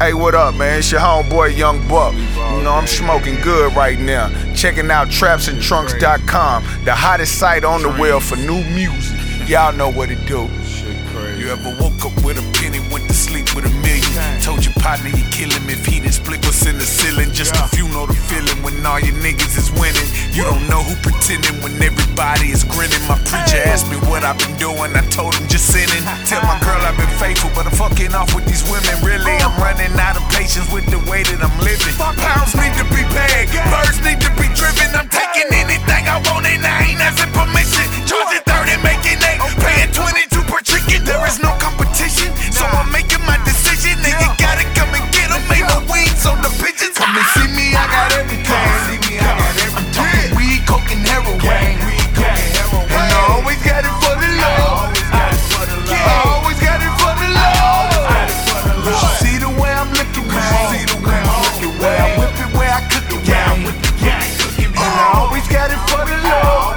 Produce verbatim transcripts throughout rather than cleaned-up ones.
Hey, what up, man? It's your homeboy, Young Buck. You know, I'm smoking good right now. Checking out traps and trunks dot com, the hottest site on the web for new music. Y'all know what it do. You ever woke up with a penny, went to sleep with a million? Told your partner you kill him if he didn't split what's in the ceiling. Just a few know the feeling when all your niggas is winning. You don't know who pretending when everybody is grinning. My preacher asked me what I've been doing, I told him just sinning. Tell my girl I've been faithful, but I'm fucking off with these women. Really, I'm running out of patience with the way that I'm living. Pounds need to be paid, birds need to be driven. I'm taking anything I want and I ain't asking permission. Charging thirty, making eight, paying twenty-two per chicken. There is no competition, so I'm making my decision. And you gotta come and get them, make my wings on the pigeons. Come and see me, I got everything. See me, I got everything. I'm talking weed, coke, and heroin. And I always got it for the Lord. I always got it for the Lord. You should see the way I'm looking, man. See the way I'm looking, where I whip it, where I cook it, man. And I always got it for the Lord.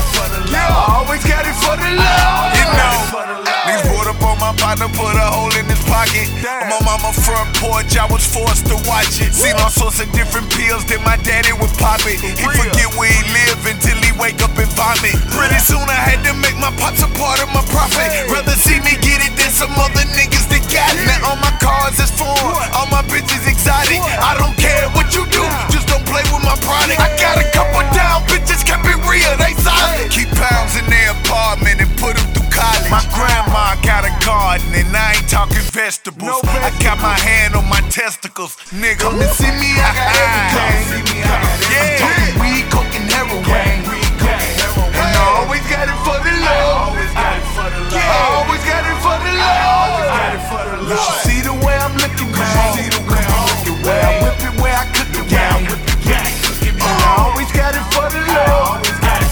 I always got it for the Lord. You know, niggas pulled up on my partner, put a hole in his pocket. On my mama front porch, I was forced to watch it. Seen all sorts of different pills that my daddy would pop it. He forget where he live until he wake up and vomit. Pretty soon I had to make my pops a part of my profit. Rather see me get it than some other niggas that got it. Now all my cars is foreign, all my bitches exotic. I don't care what you do, just don't play with my product. I got a couple down bitches, kept it real, they solid. Keep pounds in their apartment and put them through college. My grandma got a garden and I ain't talking vegetables. I got my hand on my testicles, nigga. Come and see me, I got everything. Yeah, talking weed, coke, and heroin. And I always got it for the Lord. I always got it for the Lord. You should see the way I'm looking, man. See the way I'm looking, where I whip it, where I cook it, man. And I always got it for the Lord.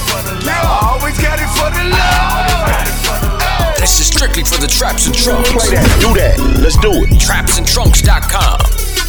I always got it for the Lord. This is strictly for the Traps and Trunks. Play that, do that, let's do it. traps and trunks dot com.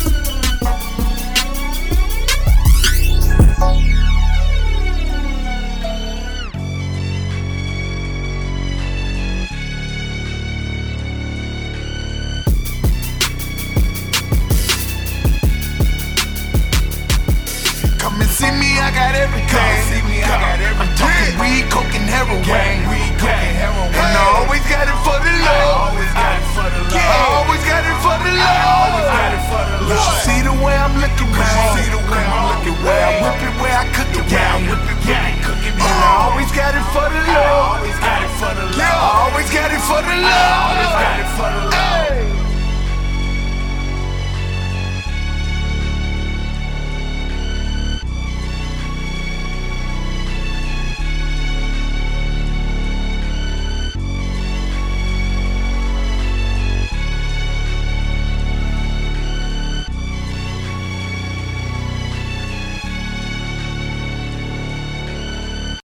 Come and see me, I got everything. See me, I got everything. I'm talking weed, coke, and heroin. And I always got it for the Lord. I always got it for the Lord.